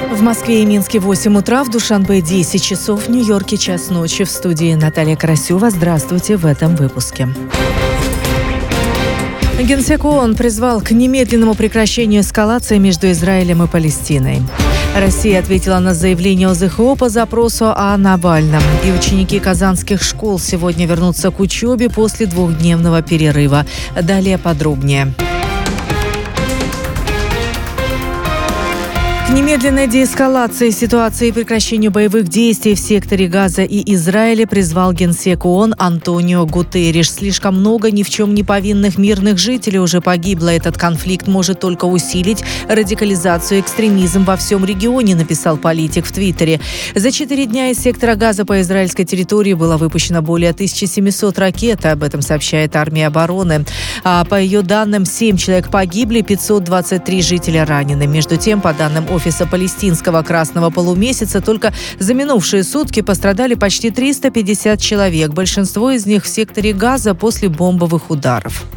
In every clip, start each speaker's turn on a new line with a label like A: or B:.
A: В Москве и Минске 8 утра, в Душанбе 10 часов, в Нью-Йорке час ночи. В студии Наталья Карасева. Здравствуйте в этом выпуске. Генсек ООН призвал к немедленному прекращению эскалации между Израилем и Палестиной. Россия ответила на заявление ОЗХО по запросу о Навальном. И ученики казанских школ сегодня вернутся к учебе после двухдневного перерыва. Далее подробнее. К немедленной деэскалации ситуации и прекращению боевых действий в секторе Газа и Израиля призвал Генсек ООН Антонио Гутерриш. Слишком много ни в чем не повинных мирных жителей уже погибло. Этот конфликт может только усилить радикализацию и экстремизм во всем регионе, написал политик в Твиттере. За 4 дня из сектора Газа по израильской территории было выпущено более 1700 ракет. Об этом сообщает армия обороны. А по ее данным, 7 человек погибли, 523 жителя ранены. Между тем, по данным Офиса Палестинского Красного Полумесяца, только за минувшие сутки пострадали почти 350 человек. Большинство из них в секторе Газа после бомбовых ударов.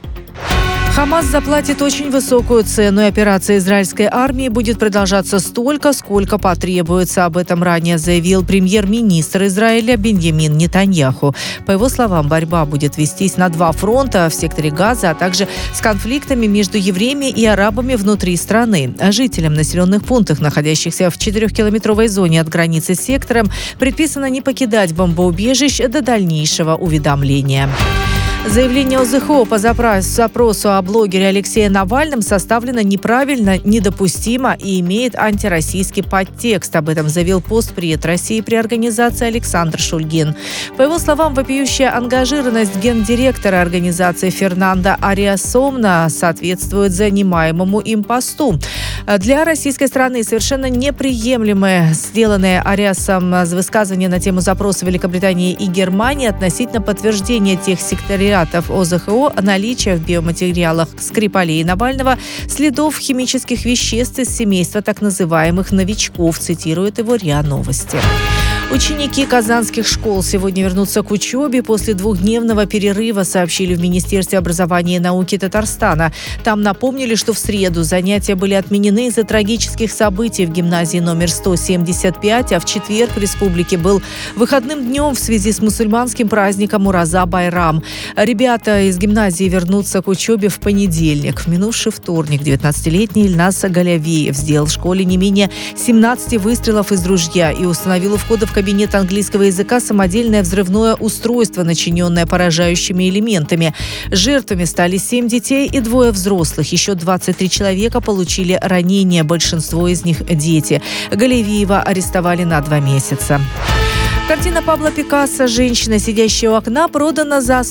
A: Хамас заплатит очень высокую цену, и операция израильской армии будет продолжаться столько, сколько потребуется. Об этом ранее заявил премьер-министр Израиля Биньямин Нетаньяху. По его словам, борьба будет вестись на 2 фронта в секторе Газа, а также с конфликтами между евреями и арабами внутри страны. Жителям населенных пунктов, находящихся в 4-километровой зоне от границы с сектором, предписано не покидать бомбоубежищ до дальнейшего уведомления. Заявление ОЗХО по запросу о блогере Алексее Навальном составлено неправильно, недопустимо и имеет антироссийский подтекст. Об этом заявил постпред России при организации Александр Шульгин. По его словам, вопиющая ангажированность гендиректора организации Фернандо Ариас-Сомна соответствует занимаемому им посту. Для российской страны совершенно неприемлемое сделанное Ариасом высказывание на тему запроса Великобритании и Германии относительно подтверждения тех секториатов ОЗХО наличия в биоматериалах Скрипалей и Навального следов химических веществ из семейства так называемых новичков, цитирует его РИА Новости. Ученики казанских школ сегодня вернутся к учебе после двухдневного перерыва, сообщили в Министерстве образования и науки Татарстана. Там напомнили, что в среду занятия были отменены из-за трагических событий в гимназии номер 175, а в четверг в республике был выходным днем в связи с мусульманским праздником Ураза-Байрам. Ребята из гимназии вернутся к учебе в понедельник. В минувший вторник 19-летний Ильнас Галявеев сделал в школе не менее 17 выстрелов из ружья и установил у входа в кабинет английского языка самодельное взрывное устройство, начиненное поражающими элементами. Жертвами стали 7 детей и 2 взрослых. Еще 23 человека получили ранения, большинство из них дети. Галявеева арестовали на 2 месяца. Картина Пабло Пикассо «Женщина, сидящая у окна» продана за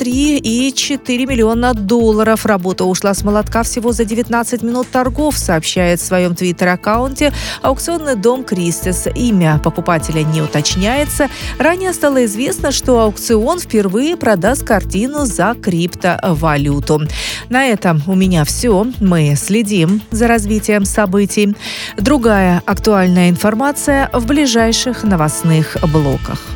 A: $103,4 миллиона. Работа ушла с молотка всего за 19 минут торгов, сообщает в своем твиттер-аккаунте аукционный дом «Кристис». Имя покупателя не уточняется. Ранее стало известно, что аукцион впервые продаст картину за криптовалюту. На этом у меня все. Мы следим за развитием событий. Другая актуальная информация в ближайших новостных блоках.